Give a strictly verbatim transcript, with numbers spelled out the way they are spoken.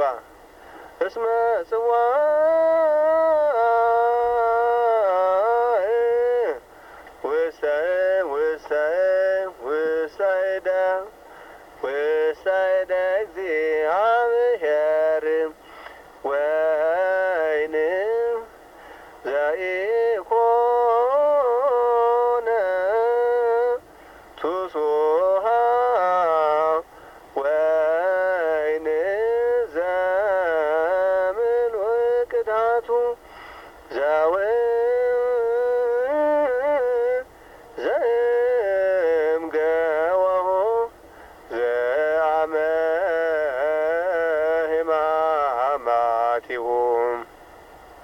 እስመ ጽዋ ወሰን ወሰን ወሰይዳ ወሰይዳ እግዚአብሔር ወይን ዘኢኮነ ቱሶ